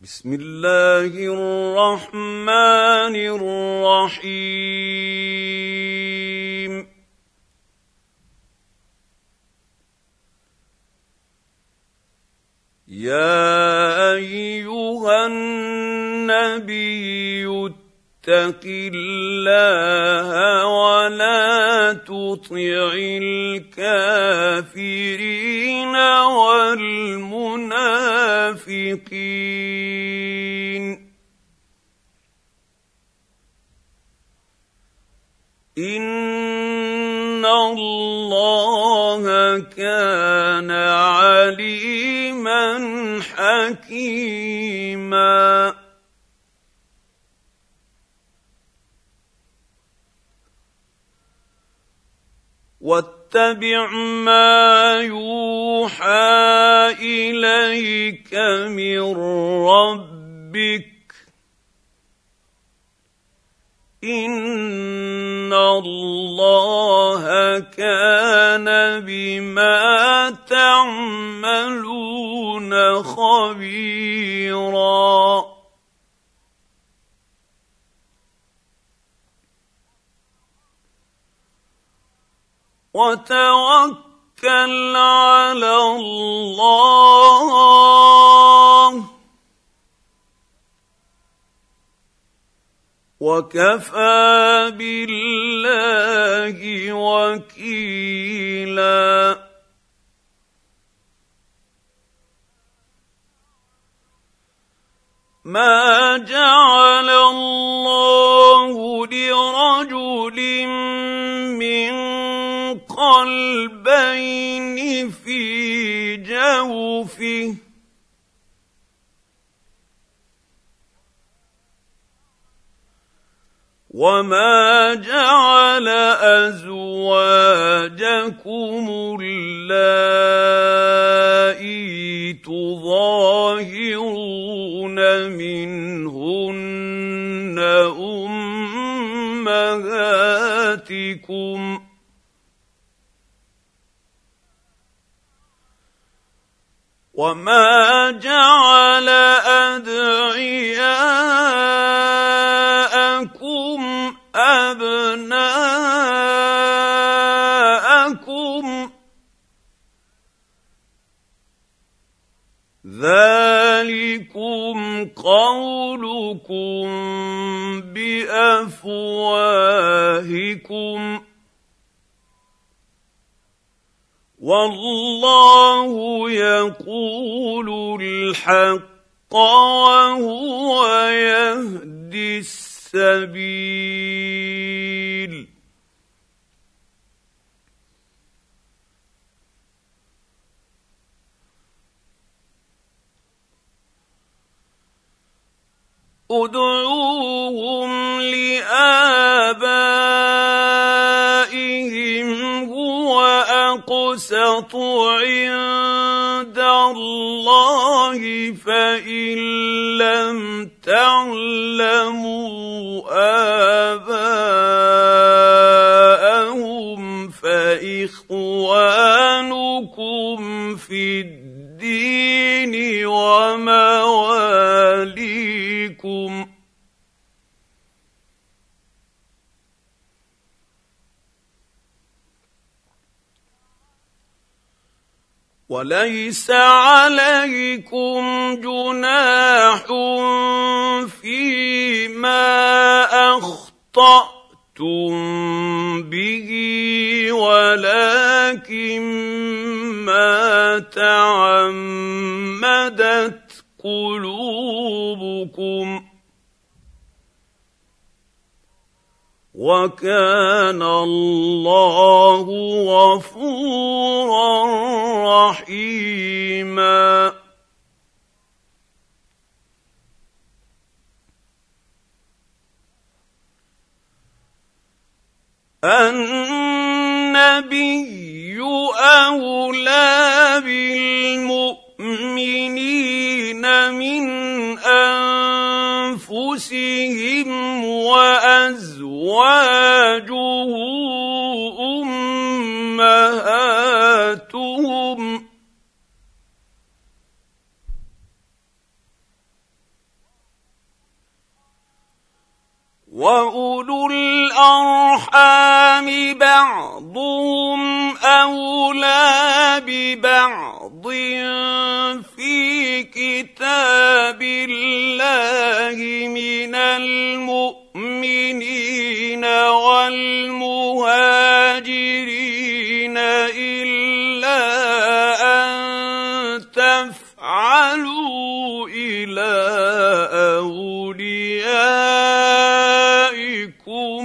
بسم الله الرحمن الرحيم يا أيها النبي اتق الله ولا تطع الكافرين والمنافقين إن الله كان عليما حكيما واتبع ما يوحى إليك من ربك إن الله كان بما تعملون خبيرا وتوكل على الله وكفى بالله وكيلا ما جعل الله لرجل من قلبين في جوفه وما جعل أزواجكم اللائي تظاهرون منهن أمهاتكم وما جعل أدعياءكم أبناءكم ذلكم قولكم بأفواهكم والله يقول الحق وهو يهدي السبيل ادعوهم لآبائهم هو أقسط عند الله فإن لم تعلموا آباءهم فإخوانكم في الدين ومواليكم وليس عليكم جناح فيما أخطأتم به ولكن ما تعمدت قلوبكم وكان الله غفورا رحيما النبي أولى بالمؤمنين من أنفسهم وأزواجه أمهاتهم وَأُولُو الْأَرْحَامِ بَعْضُهُمْ أَوْلَىٰ بِبَعْضٍ فِي كِتَابِ اللَّهِ مِنَ الْمُؤْمِنِينَ وَالْمُهَاجِرِينَ إِلَّا أَن تَفْعَلُوا إِلَىٰ أَوْلِيَائِكُم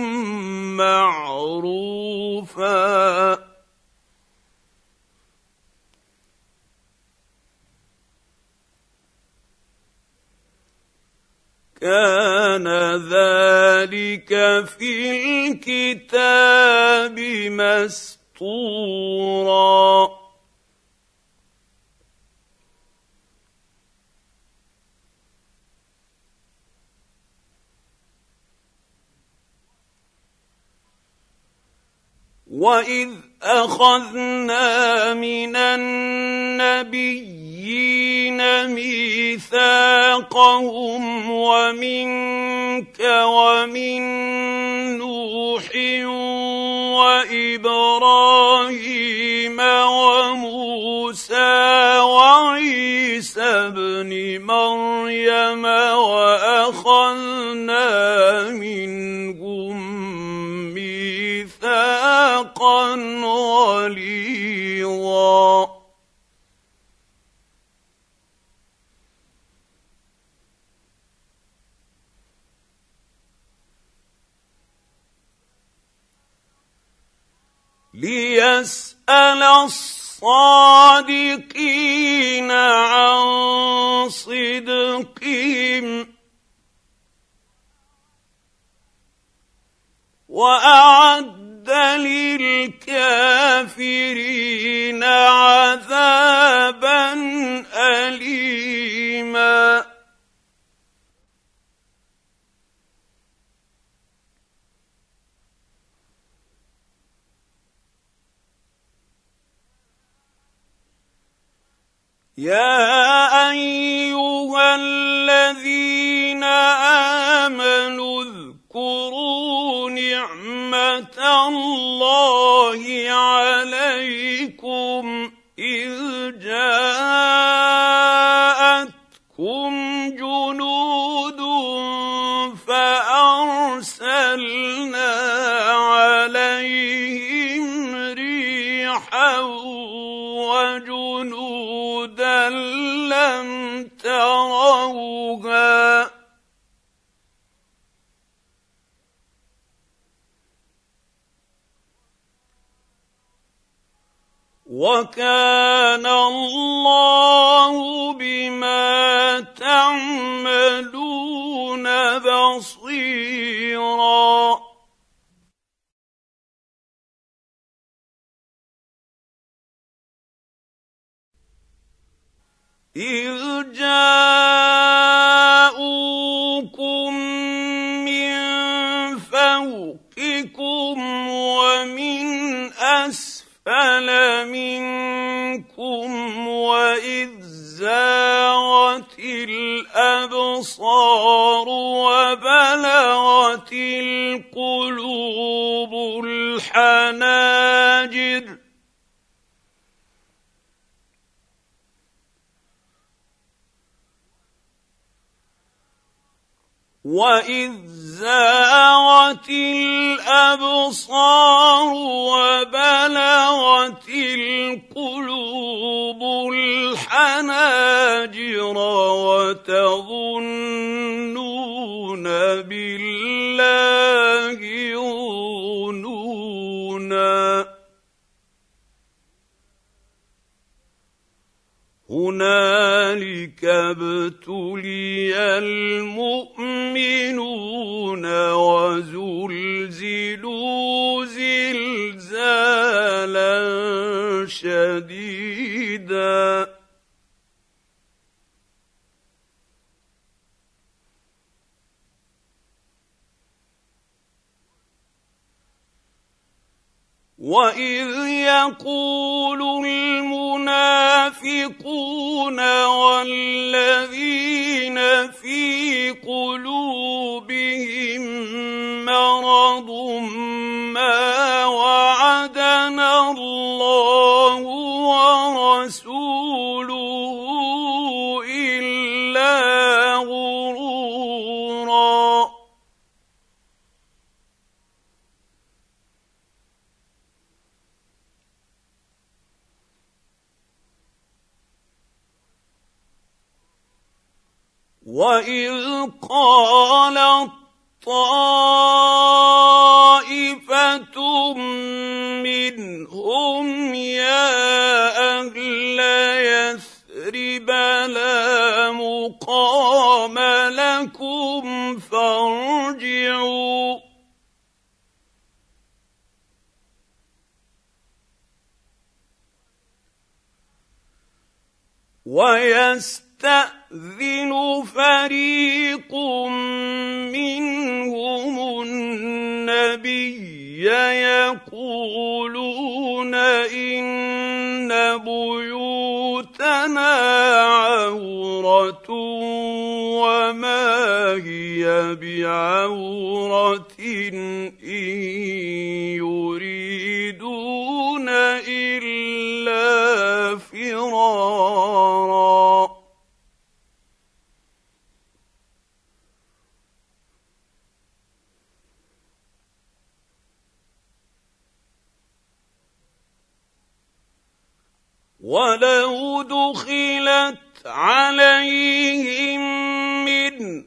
مَّعْرُوفًا ۚ كَانَ ذَٰلِكَ فِي الْكِتَابِ مَسْطُورًا. وَإِذْ أَخَذْنَا مِنَ النَّبِيِّينَ مِيثَاقَهُمْ وَمِنكَ وَمِن نُّوحٍ وَإِبْرَاهِيمَ وَمُوسَىٰ وَعِيسَى ابْنِ مَرْيَمَ وَأَخَذْنَا مِنْهُم مِّيثَاقًا غَلِيظًا. لِيَسْأَلَ الصَّادِقِينَ عَن صِدْقِهِمْ ۚ وَأَعَدَّ لِلْكَافِرِينَ عَذَابًا أَلِيمًا. يَا أَيُّهَا الَّذِينَ آمَنُوا اذْكُرُوا نِعْمَةَ اللَّهِ عَلَيْكُمْ إِذْ جَاءَتْكُمْ جُنُودٌ فَأَرْسَلْنَا عَلَيْهِمْ رِيحًا وَجُنُودًا لَّمْ تَرَوْهَا ۚ وَكَانَ اللَّهُ بِمَا تَعْمَلُونَ بَصِيرًا. إِذْ جَاءُوكُم مِّن فَوْقِكُمْ وَمِنْ أَسْفَلَ مِنكُمْ وَإِذْ زَاغَتِ الْأَبْصَارُ وَبَلَغَتِ الْقُلُوبُ الْحَنَاجِرَ وَإِذْ زَاغَتِ الْأَبْصَارُ وَبَلَغَتِ الْقُلُوبُ الْحَنَاجِرَ وَتَظُنُّونَ بِاللَّهِ الظُّنُونَا. هُنَالِكَ ابْتُلِيَ الْمُؤْمِنُونَ وَزُلْزِلُوا زِلْزَالًا شَدِيدًا. وَإِذْ يَقُولُ الْمُنَافِقُونَ وَالَّذِينَ فِي قُلُوبِهِم وإذ قالت طائفة منهم يا أهل يثرب لا مقام لكم فارجعوا ويستأذن فريق منهم النبي يقولون إن بيوتنا عورة وما هي بعورة إن يريدون إلا فرارا ولو دخلت عليهم من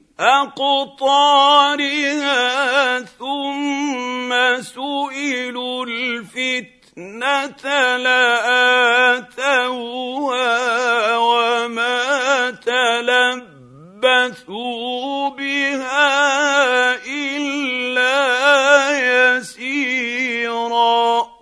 أقطارها ثم سئلوا الفتنة لآتوها وما تلبثوا بها إلا يسيرا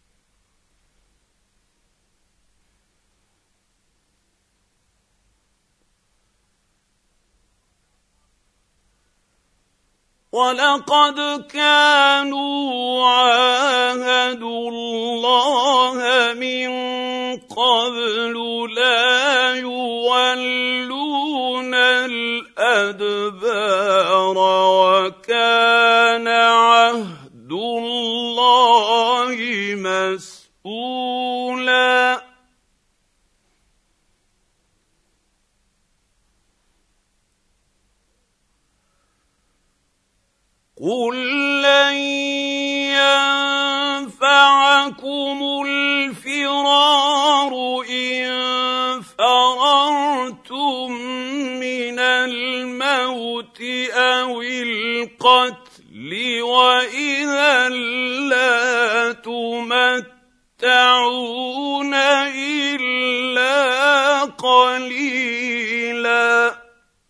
ولقد كانوا عاهدوا الله من قبل لا يولون الأدبار وكان عهد الله مسؤولا قل لن ينفعكم الفرار إن فررتم من الموت أو القتل وإذا لا تمتعون إلا قليلا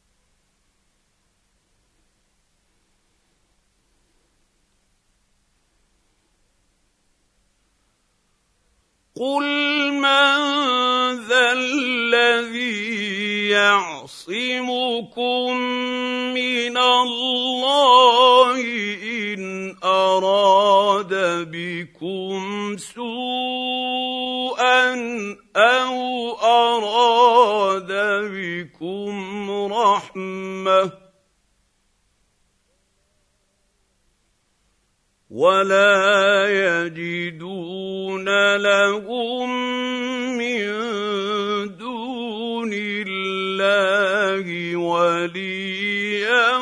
قل من ذا الذي يعصمكم من الله إن أراد بكم سوءا أو أراد بكم رحمة ولا يجدون لهم من دون الله وليا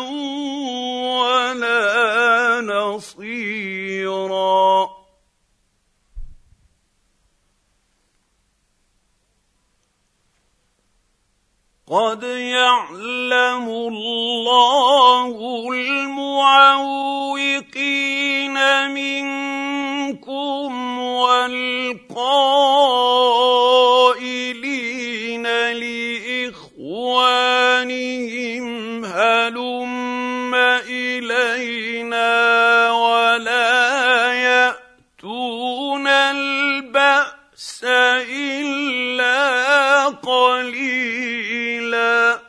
ولا نصيرا قد يعلم الله المعوقين منكم والقائلين لإخوانهم هلم إلينا ولا يأتون البأس إلا قليلا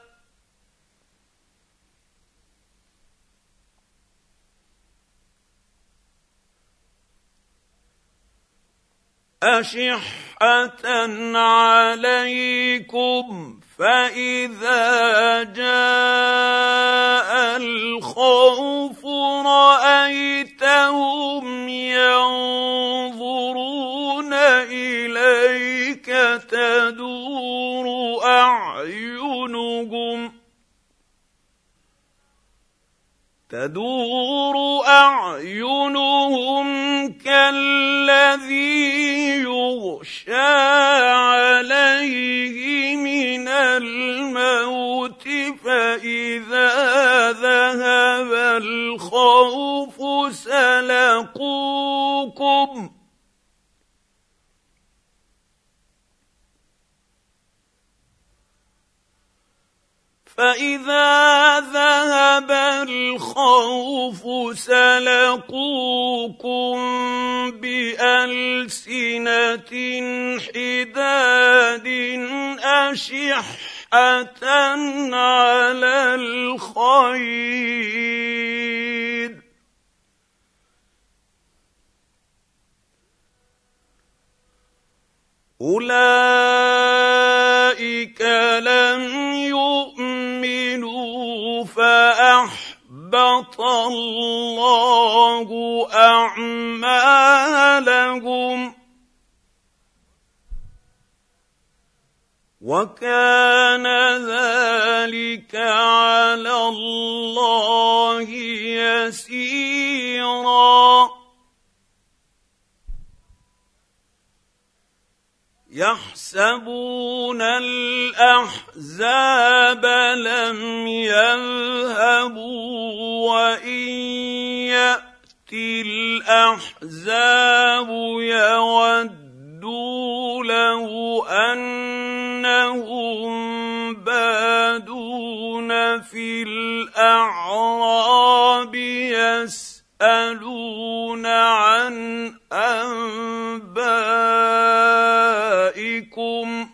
أشحة عليكم فإذا جاء الخوف رأيتهم ينظرون إليك تدور أعينهم كالذي يغشى عليه من الموت فإذا ذهب الخوف سلقوكم بألسنة حداد أشحة على الخير أولئك لم يؤمنوا فأحبط الله أعمالهم وكان ذلك على الله يسيرا يحسبون الأحزاب لم يذهبوا وإن يأتي الأحزاب يودوا لو أنهم بادون في الأعراب يسألون عن أنبائكم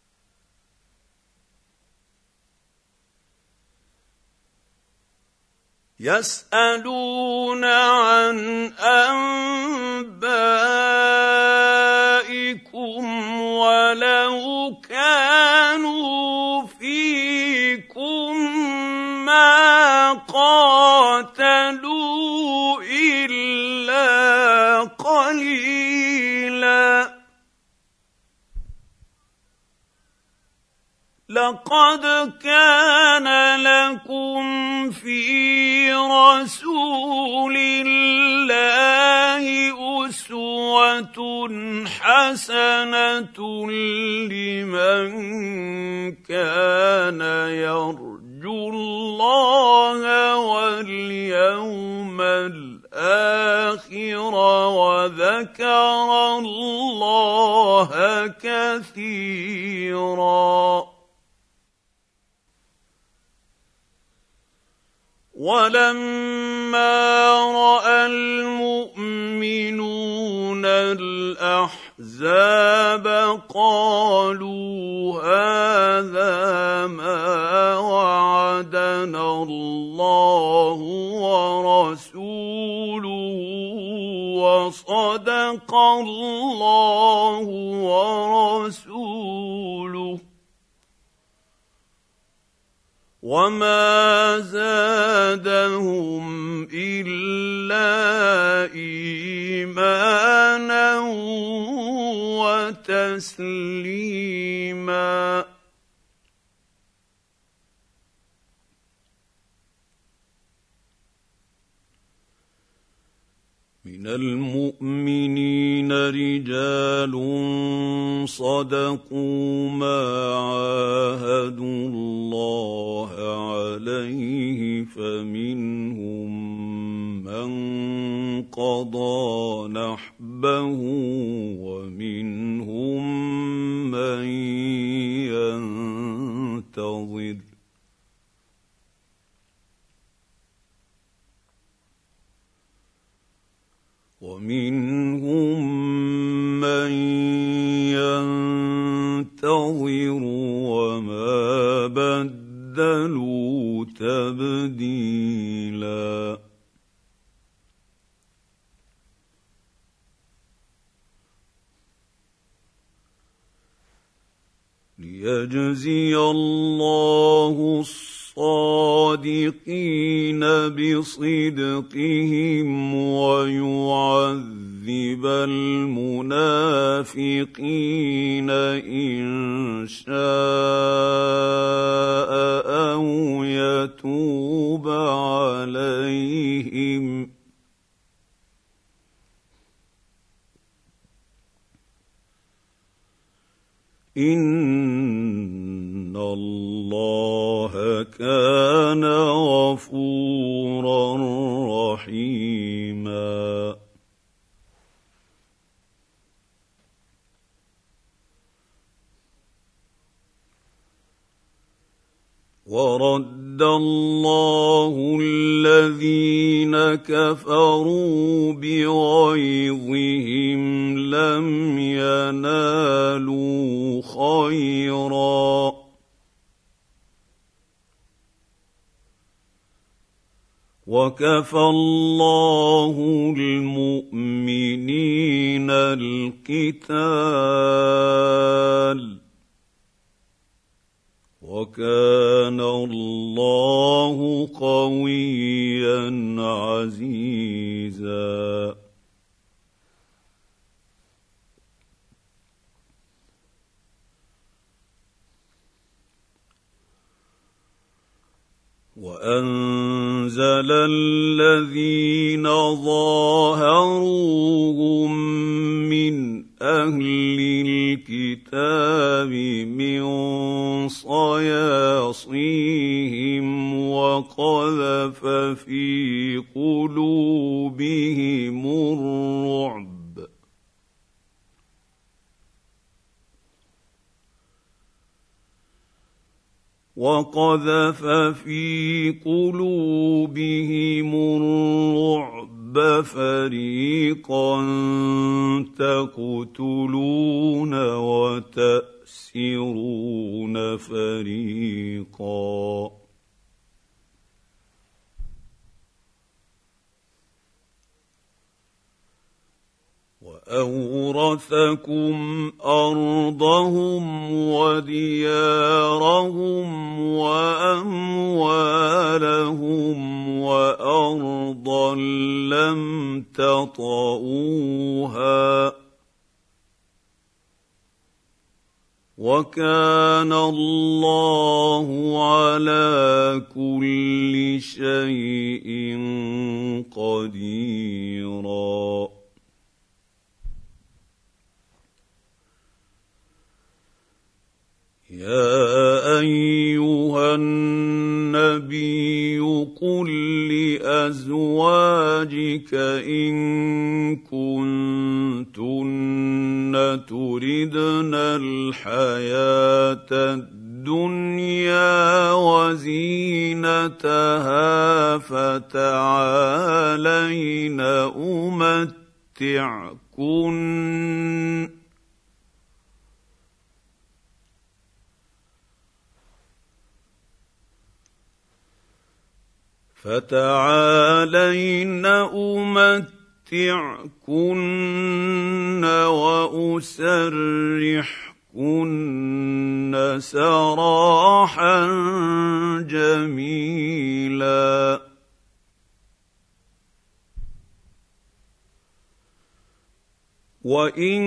ولو كانوا فيكم ما قاتلوا إلا قليلا لقد كان لكم في رسول الله أسوة حسنة لمن كان يرجو الله واليوم الآخر وذكر الله كثيرا ولما رأى المؤمنون الأحزاب قالوا هذا ما وعدنا الله ورسوله وصدق الله ورسوله وما زادهم إلا إيمانا وتسليما من المؤمنين رجال صدقوا ما عاهدوا الله عليه فمنهم من قضى نحبه ومنهم من ينتظر ومنهم من ينتظر وما بدلوا تبديلا ليجزي الله الصادقين بصدقهم ويعذب المنافقين إن شاء أو يتوب عليهم إن الله كان غفورا رحيما ورد الله الذين كفروا بغيظهم لم ينالوا خيرا وكفى الله المؤمنين القتال وكان الله قويا عزيزا وأنزل الذين ظاهروهم من أهل الكتاب من صياصيهم وقذف في قلوبهم الرعب فريقا تقتلون وتأسرون فريقا وأورثكم أرضهم وديارهم وأموالهم وأرضا لم تطئوها وكان الله على كل شيء قديرا يا أيها النبي قل لأزواجك إن كنتن تردن الحياة الدنيا وزينتها فتعالين أمتعكن وأسرحكن سراحا جميلا وإن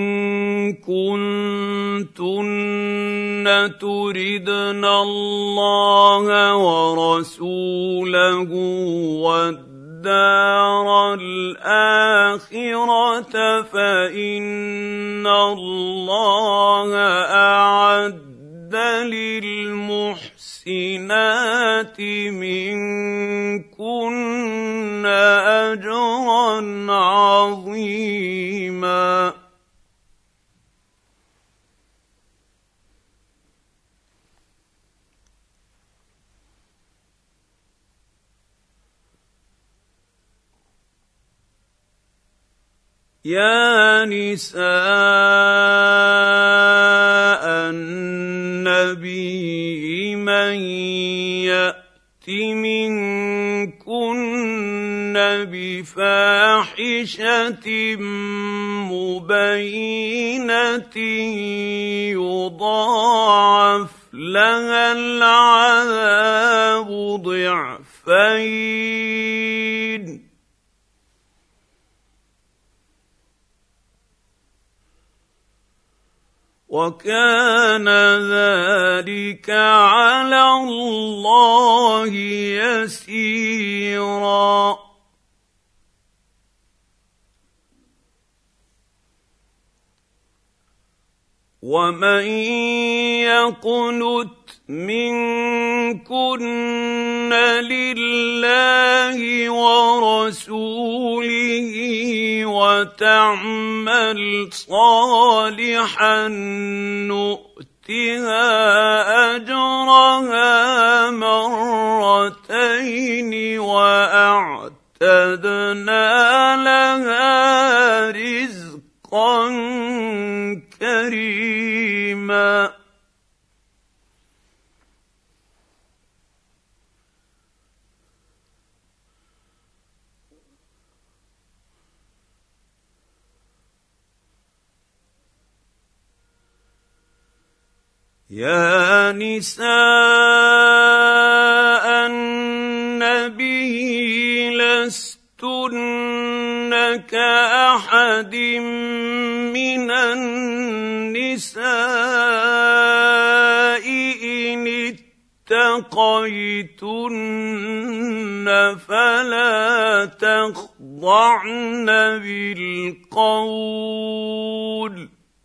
كنتن تردن الله ورسوله والدار الآخرة فإن الله أعد للمحسنات منكن أجرا عظيما يا نساء النبي من يأت منكن بفاحشة مبينة يضاعف لها العذاب ضعفين وكان ذلك على الله يسيرا ومن يقنت منكن لله ورسوله وتعمل صالحا نؤتها أجرها مرتين وأعتدنا لها رزقا كريما. يا نساء النبي لستن كأحد من النساء إن اتقيتن فلا تخضعن بالقول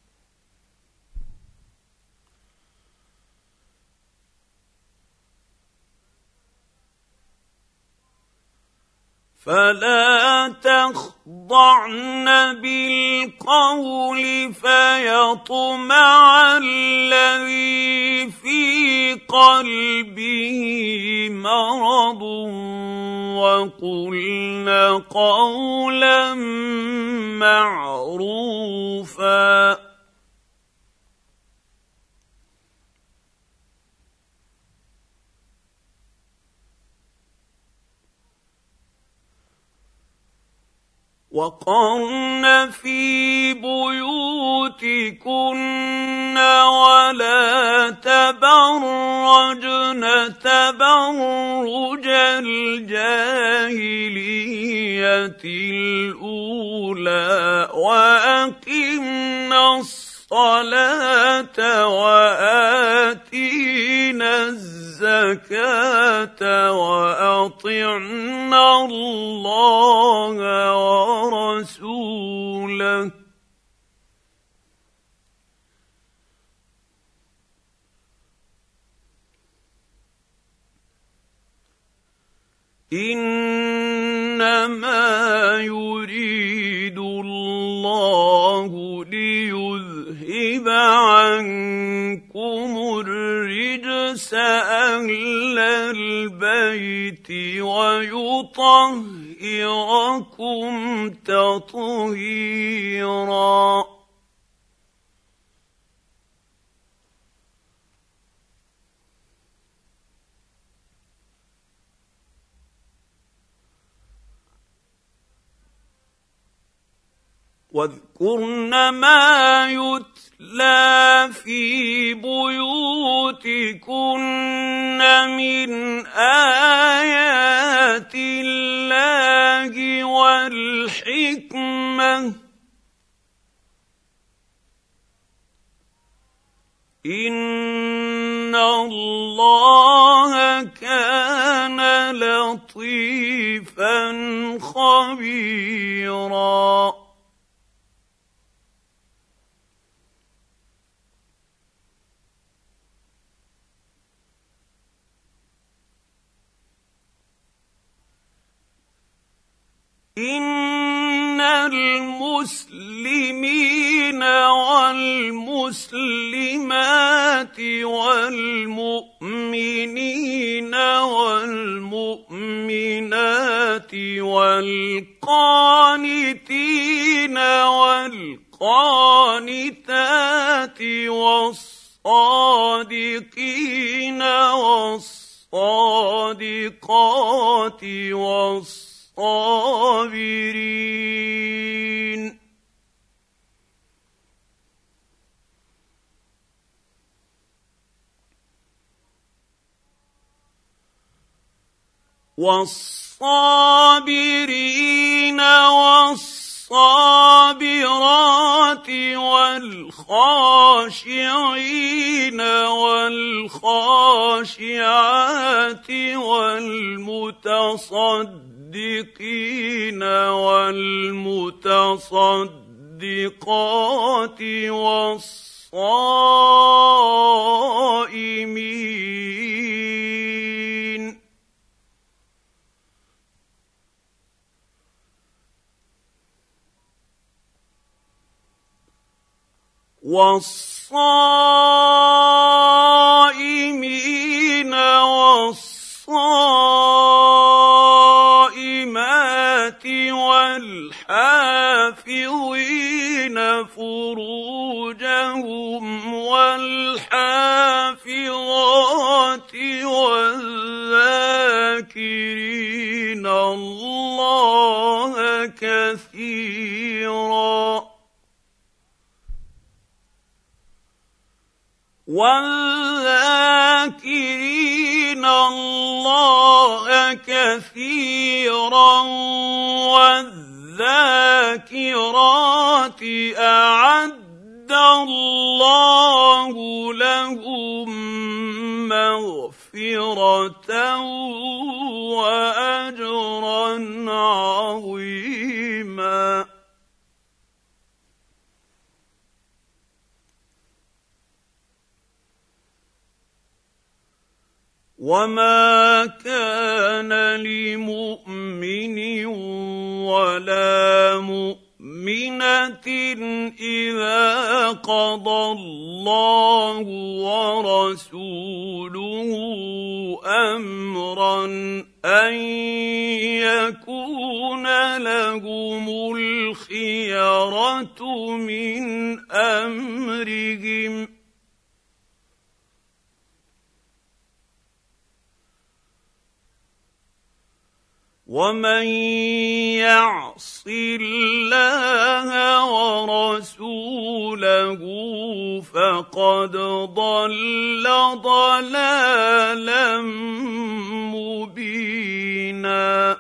فيطمع الذي في قلبه مرض وقلن قولا معروفا. وقرن في بيوتكن ولا تبرجن تبرج الجاهلية الأولى وأقمنا الصلاة وآتينا الزكاة وأطعنا الله ورسوله إنما يريد الله ليذهب عنكم الرجس أهل البيت ويطهركم تطهيرا. واذكرن ما يتلى في بيوتكن من آيات الله والحكمة إن الله كان لطيفا خبيرا. إن المسلمين والمسلمات والمؤمنين والمؤمنات والقانتين والقانتات والصادقين والصادقات والصابرين والصابرات والخاشعين والخاشعات والمتصدقين والمتصدقات والصائمين والصائمين. والصائمين والصائمات والحافظين فروجهم والحافظات والذاكرين الله كثيرا والذاكرين الله كثيرا والذاكرات أعد الله لهم مغفرة وأجرا عظيما. وما كان لمؤمن ولا مؤمنة إذا قضى الله ورسوله أمرا أن يكون لهم الخيرة من أمرهم ومن يعص الله ورسوله فقد ضل ضلالا مبينا.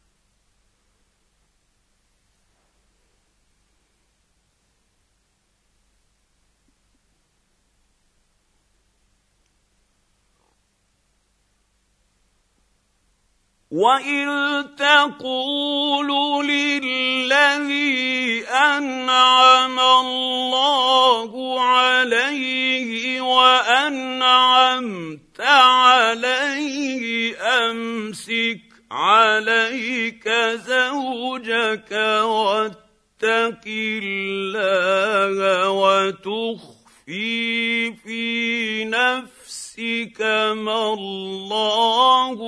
وَإِذْ تَقُولُ لِلَّذِي أَنْعَمَ اللَّهُ عَلَيْهِ وَأَنْعَمْتَ عَلَيْهِ أَمْسِكْ عَلَيْكَ زَوْجَكَ وَاتَّقِ اللَّهَ وَتُخْفِي فِي نَفْسِكَ مَا اللَّهُ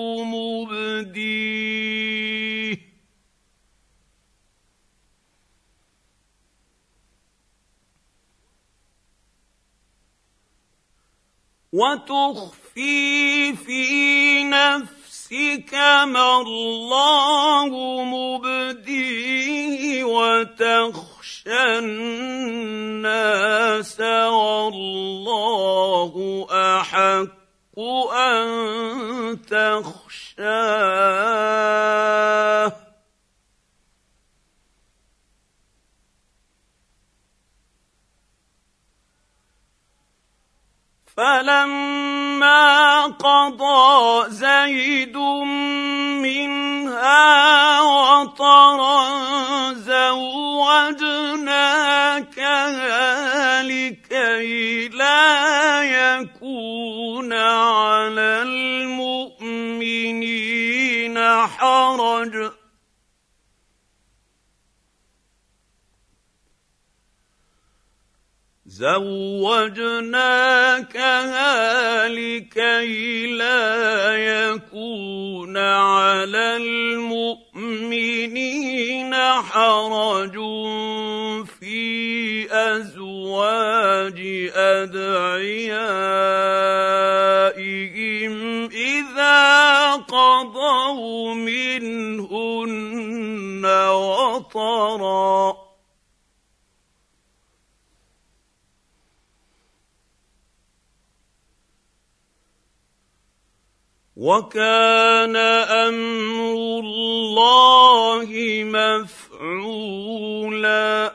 مُبْدِيهِ وتخشى الناس والله أحق أن تخشاه. فلما قضى زيد منها وطرا زوجناكها لكي لا يكون على المؤمنين حرج على المؤمنين حرج في أزواج أدعيائهم إذا قضوا منهن وطرا. وكان أمر الله مفعولا.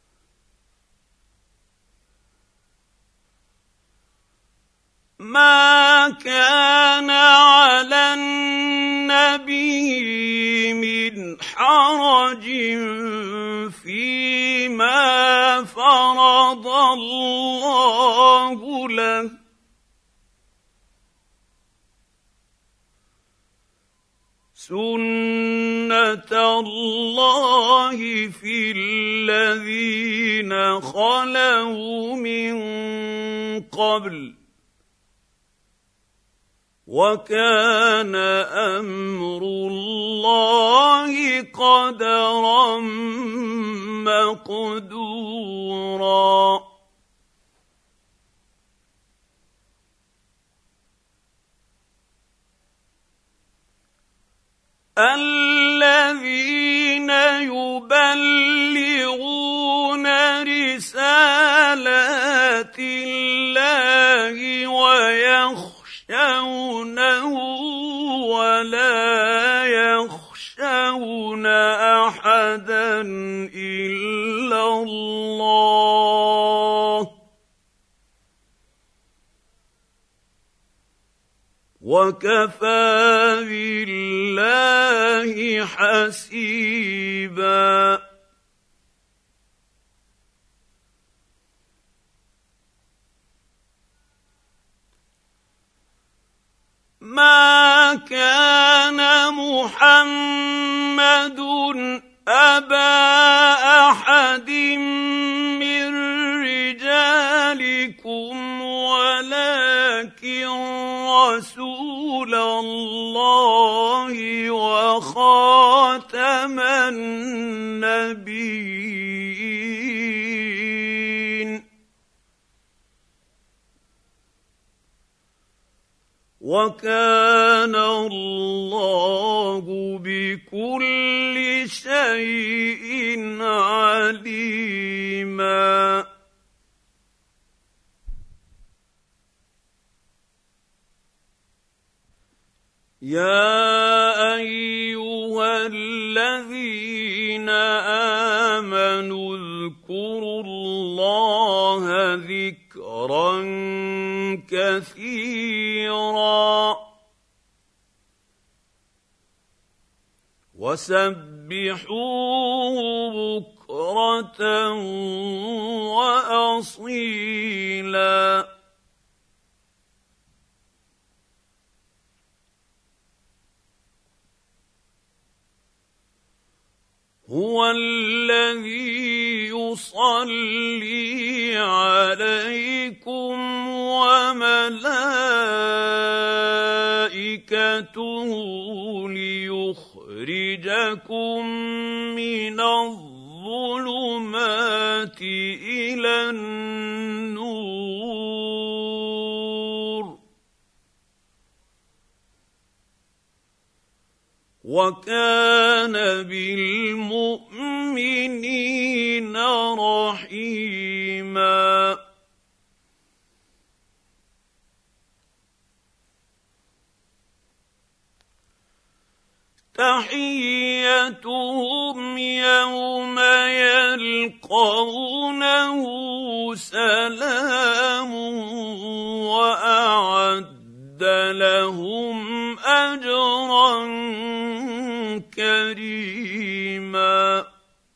ما كان على النبي من حرج فيما فرض الله سنه الله في الذين خلوا من قبل وكان امر الله قدرا مقدورا الذين يبلغون رسالات الله ويخشونه ولا يخشون احدا الا الله وكفى بالله حسيبا ما كان محمد أبا أحد من رجالكم ولكن رسول الله وخاتم النبيين وكان الله بكل شيء عليما يا ايها الذين امنوا اذكروا الله ذكرا كثيرا وسبحوه بكرة وأصيلا هو الذي يصلي عليكم وملائكته ليخرجكم من الظلمات إلى النور وكان بالمؤمنين رحيما تحيتهم يوم يلقونه سلام وأعد لهم أجرا كريما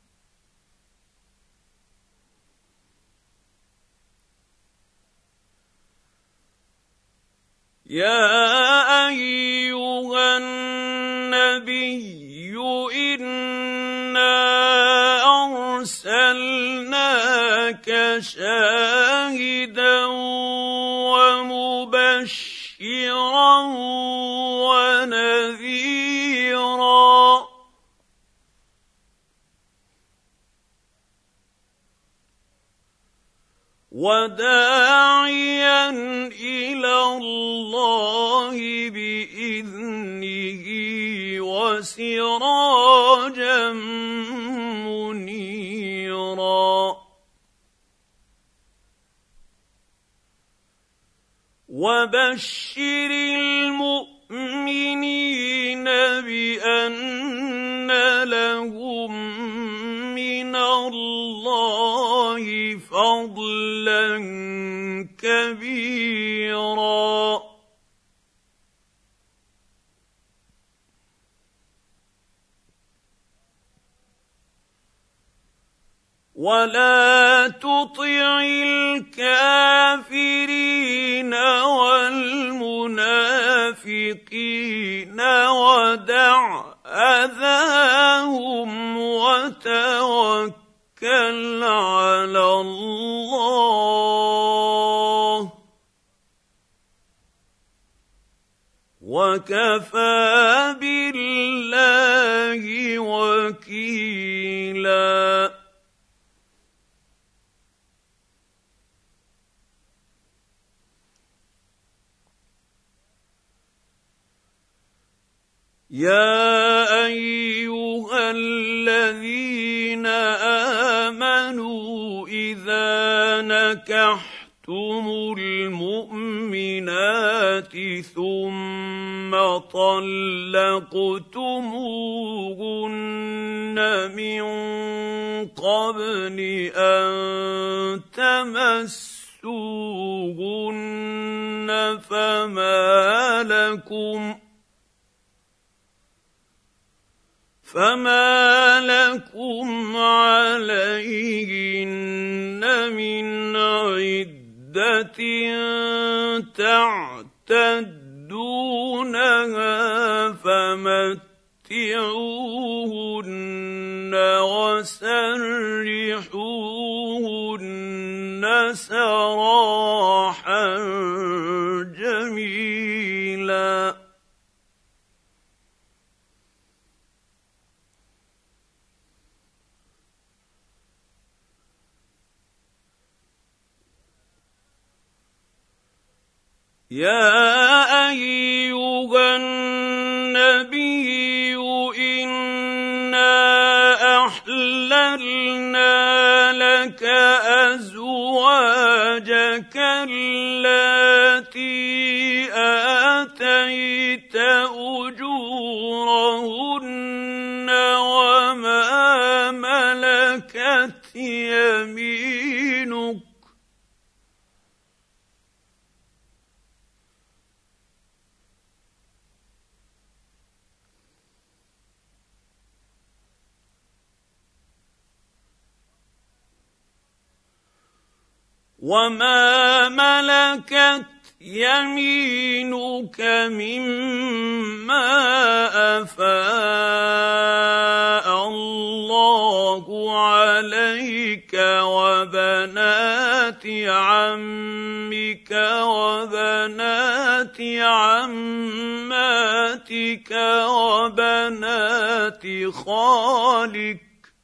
يا أيها النبي إنا أرسلناك شاهدا ومبشرا ونذيرا وداعيا إلى الله بإذنه وسراجا منيرا وبشر المؤمنين بأن لهم من الله فضلا كبيرا ولا تطع الكافرين والمنافقين ودع أذاهم وتوكل على الله وكفى بالله وكيلا. يا أيها الذين آمنوا إذا نكحتم المؤمنات ثم طلقتموهن من قبل أن تمسوهن فما لكم عليهن من عدة تعتدونها فمتعوهن وسرحوهن سراحا جميلا. يا أيها النبي إنا أحللنا لك أزواجك اللاتي آتيت أجورهن وما ملكت يمينك مما أفاء الله عليك وبنات عمك وبنات عماتك وبنات خالك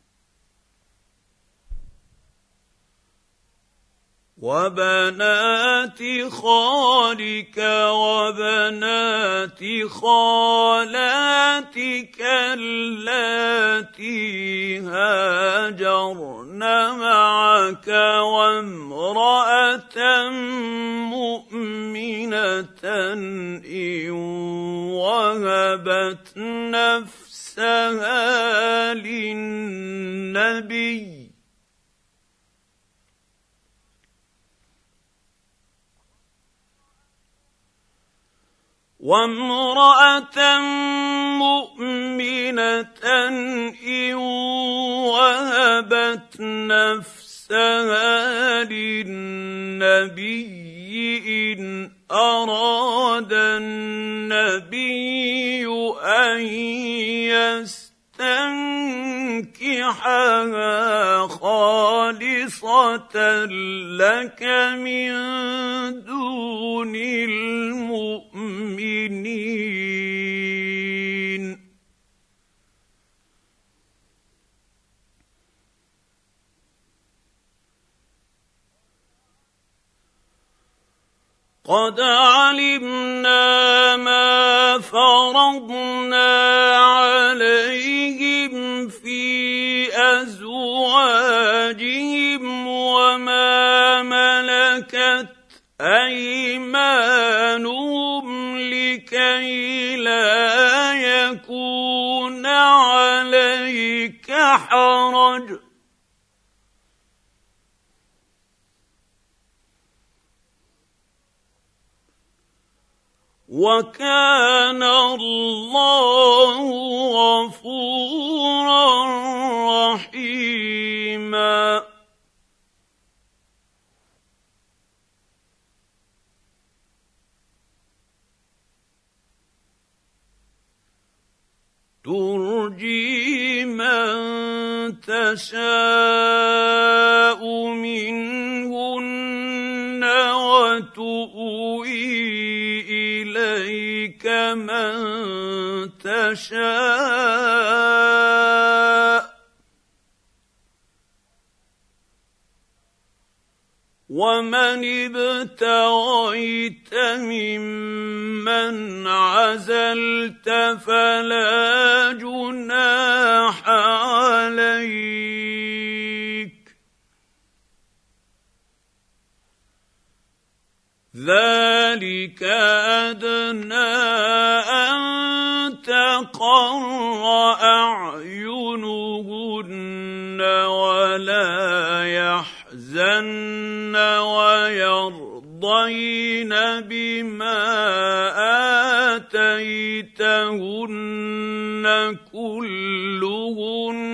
وبنات خالاتك اللاتي هاجرن معك وامرأة مؤمنة إن وهبت نفسها للنبي وامرأة مؤمنة إن وهبت نفسها للنبي إن أراد النبي أن يستنكحها خالصة لك من دون المؤمنين. قد علمنا ما فرضنا عليهم في أزواجهم وما ملكت أيمانهم لكي لا يكون عليك حرج وكان الله غفورا رحيما. ترجي من تشاء منهن وتؤوي إليك من تشاء ومن ابتغيت ممن عزلت فلا جناح عليك ذلك أدنى أن تقر أعينهن ولا يحزن ويرضين بما آتيتهن كلهن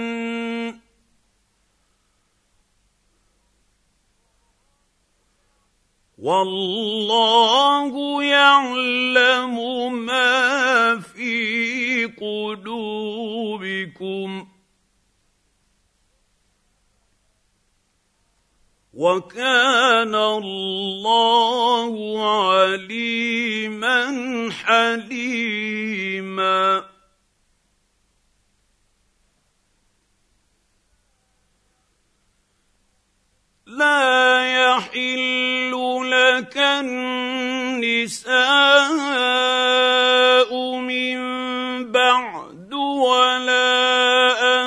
والله يعلم ما في قلوبكم وكان الله عليما حليما لا يحل لك النساء من بعد ولا أن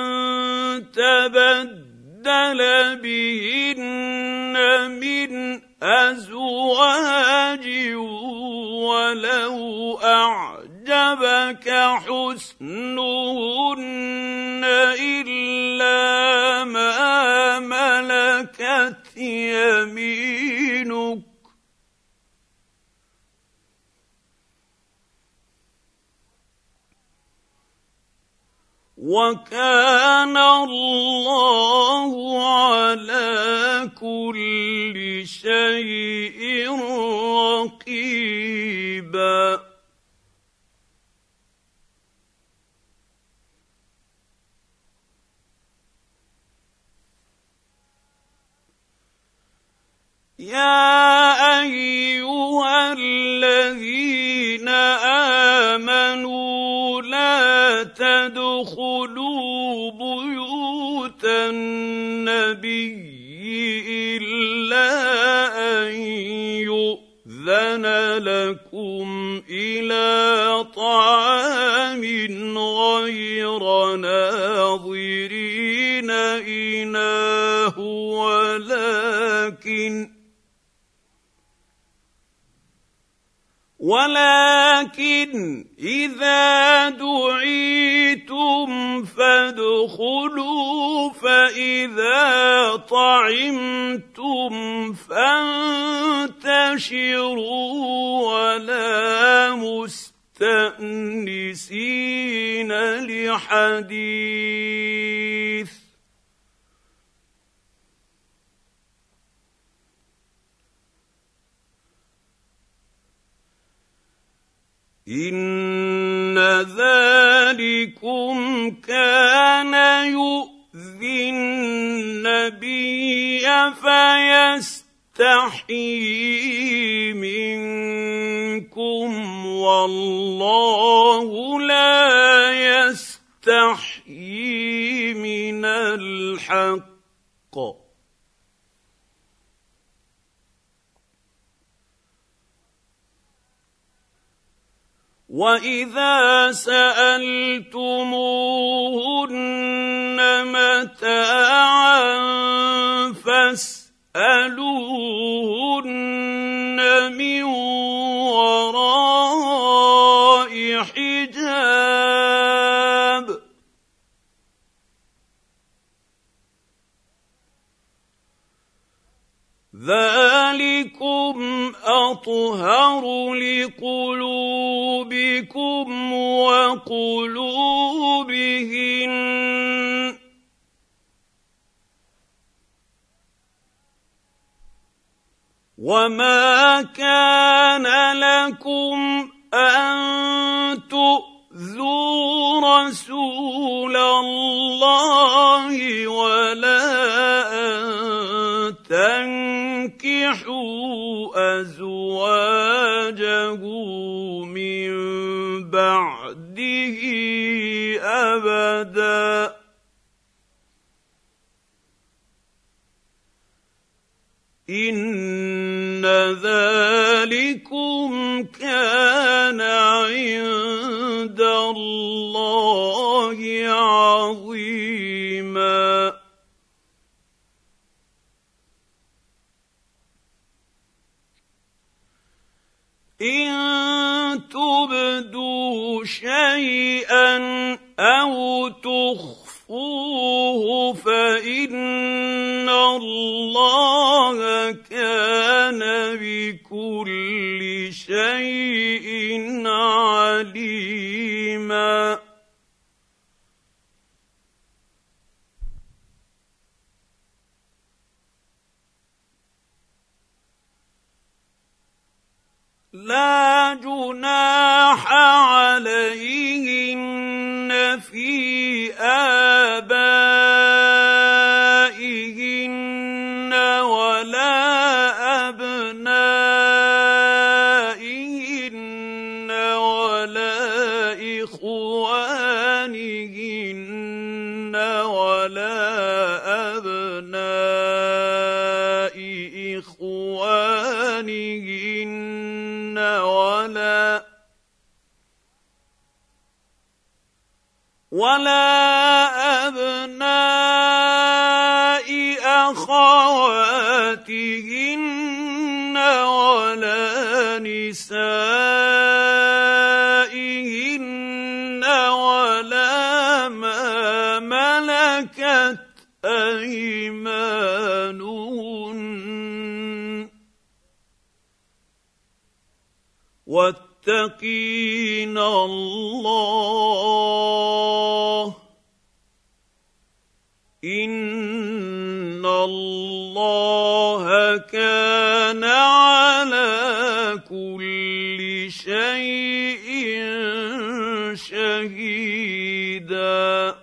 تبدل بهن من أزواج ولو أعجبك حسنهن إلا ما ملكت يمينك وكان الله على كل شيء رقيبا يا أيها الذين آمنوا لا تدخلوا بيوت النبي إلا أن يؤذن لكم إلى طعام غير ناظرين إناه ولكن إذا دعيتم فادخلوا فإذا طعمتم فانتشروا ولا مستأنسين لحديث إن ذلكم كان يؤذي النبي فيستحيي منكم والله لا يستحيي من الحق وإذا سألتموهن متاعا فاسألوهن من وراء حجاب ذلكم أطهر لقلوبكم وقلوبهن وما كان لكم أن تؤذوا رسول بعده أبدا إن ذلكم كان عند الله عظيما إن تبدوا شيئا أو تخفوه فإن الله كان بكل شيء عليما لا جناح عليهن في آبائهن ولا أبنائهن ولا إخوانهن ولا أبناء إخوانهن ولا أبناء أخواتهن ولا نسائهن ولا ما ملكت أيمانهن واتقين الله إن الله كان على كل شيء شهيدا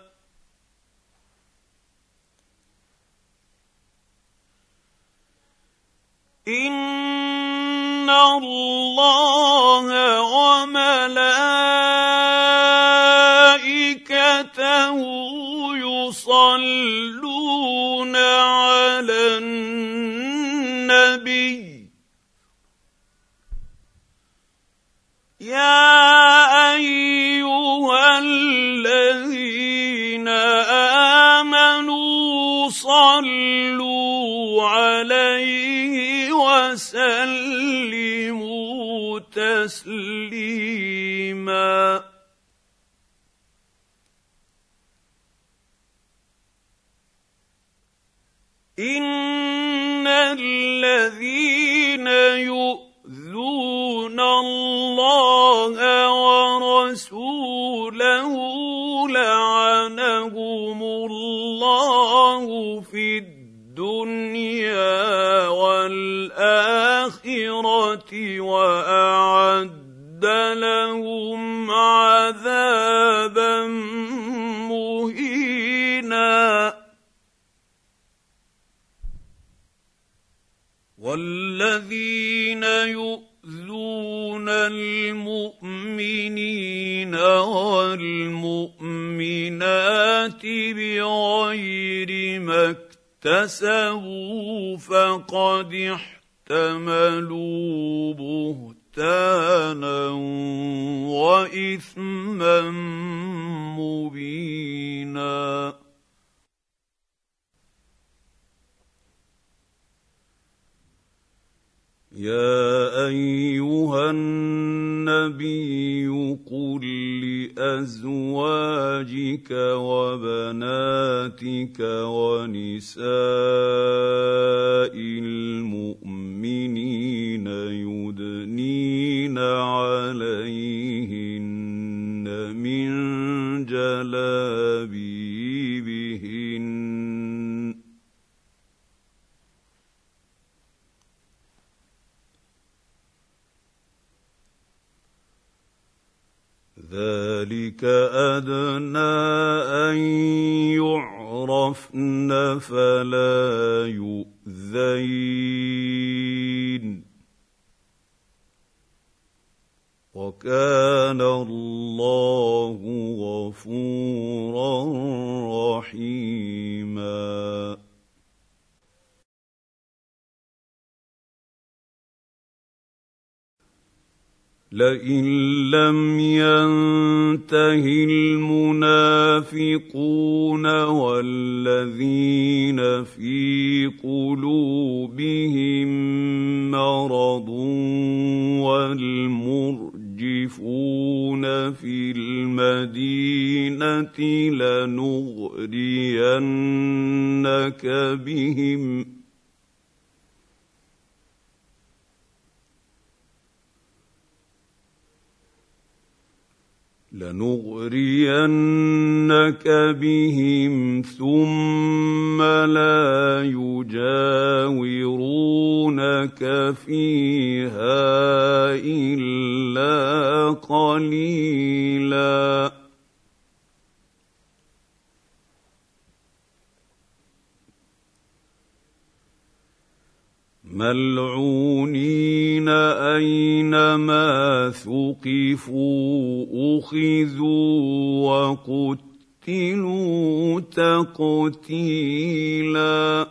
إن الله وملائكته يصلون على النبي يا أيها الذين آمنوا صلوا عليه وسلموا تسليما إن الذين يؤذون الله ورسوله لعنهم الله في الدنيا والآخرة وأعد لهم عذابا مهينا والذين يؤذون المؤمنين والمؤمنات بغير ما اكتسبوا فقد احتملوا بهتانا وإثما مبينا يا أيها النبي قل لأزواجك وبناتك ونساء المؤمنين يدنين عليهن من جلابيبهن ذلك أدنى أن يعرفن فلا يؤذين وكان الله غفورا رحيما. لئن لم ينته المنافقون والذين في قلوبهم مرض والمرجفون في المدينة لنغرينك بهم ثم لا يجاورونك فيها إلا قليلا. ملعونين أينما ثقفوا أخذوا وقتلوا تقتيلا.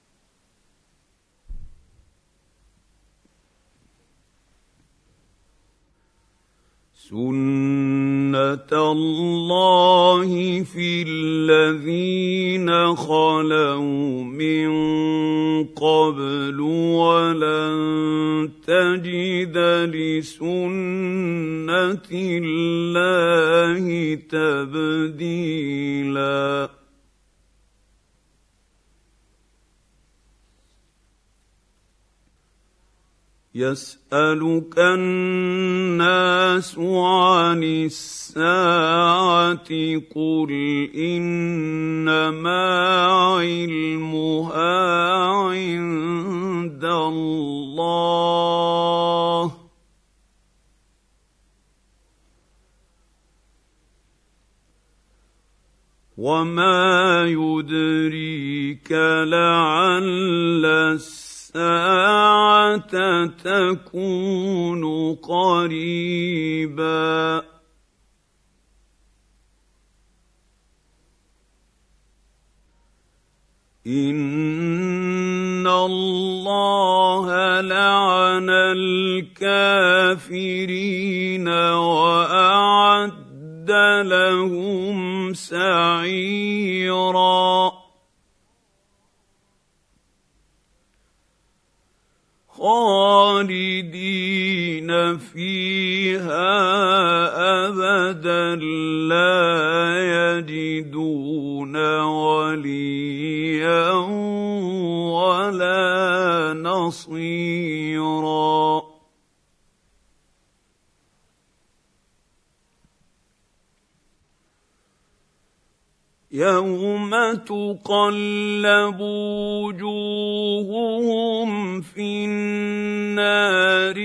سنة الله في الذين خلوا من قبل ولن تجد لسنة الله تبديلا. يسألك الناس عن الساعة قل إنما علمها عند الله وما يدريك لعل الساعة تكون قريبا. إن الله لعن الكافرين وأعد لهم سعيرا. خالدين فيها أبدا لا يجدون وليا ولا نصيرا. يوم تقلب وجوههم في النار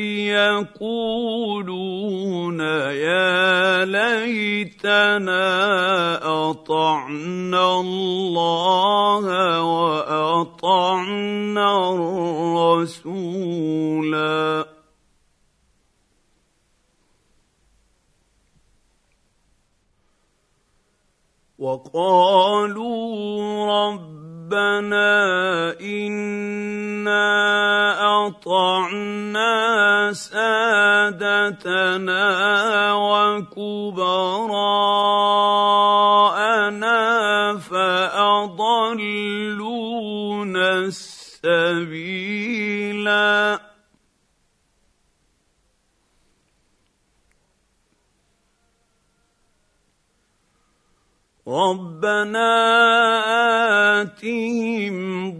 يقولون يا ليتنا أطعنا الله وأطعنا الرسولا. وقالوا ربنا إنا أطعنا سادتنا وكبراءنا فأضلونا السبيلا. ربنا آتهم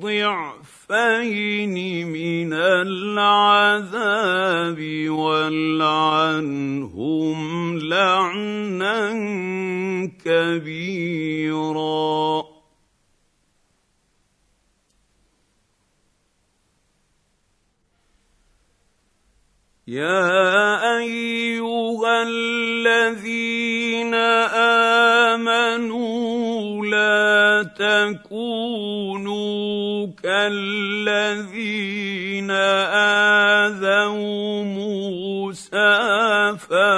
ضعفين من العذاب والعنهم لعنا كبيرا. يا أيها الذين آمنوا لا تكونوا كالذين آذوا موسى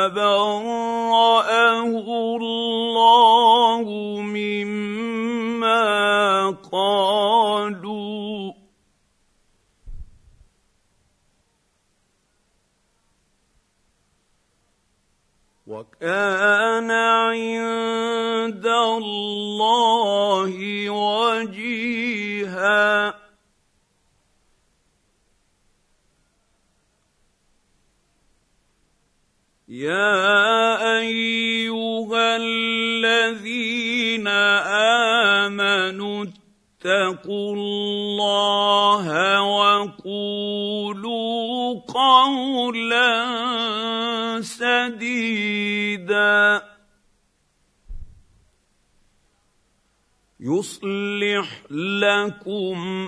واتقوا الله وقولوا قولا سديدا يصلح لكم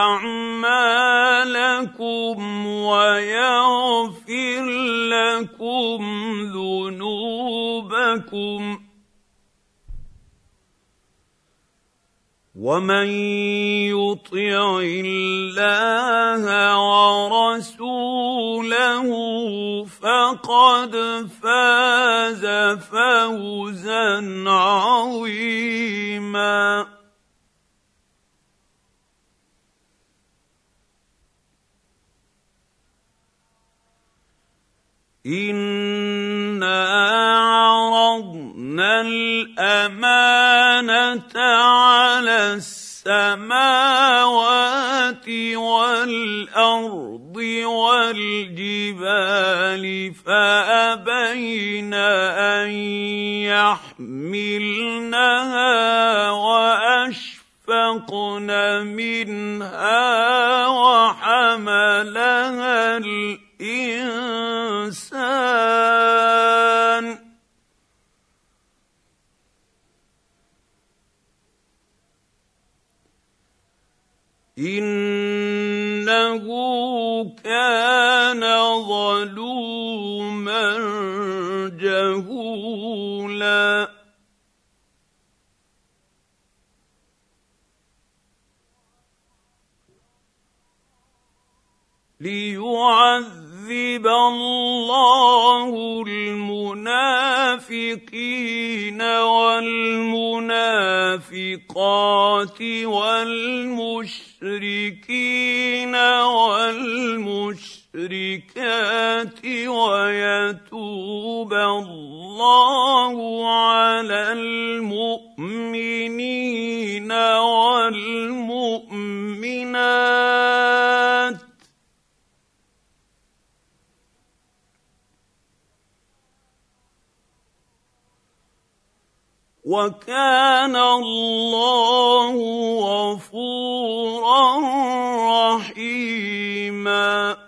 اعمالكم ويغفر لكم ذنوبكم ومن يطع الله ورسوله فقد فاز فوزا عظيما إنا عرضنا الأمانة على السماوات والأرض والجبال فأبين أن يحملنها وأشفقن منها وحملها الإنسان إنه كان ظلوما جهولا ليعذب الله المنافقين والمنافقات والمشركين والمشركات ويتوب الله على المؤمنين والمؤمنات وكان الله غفورا رحيما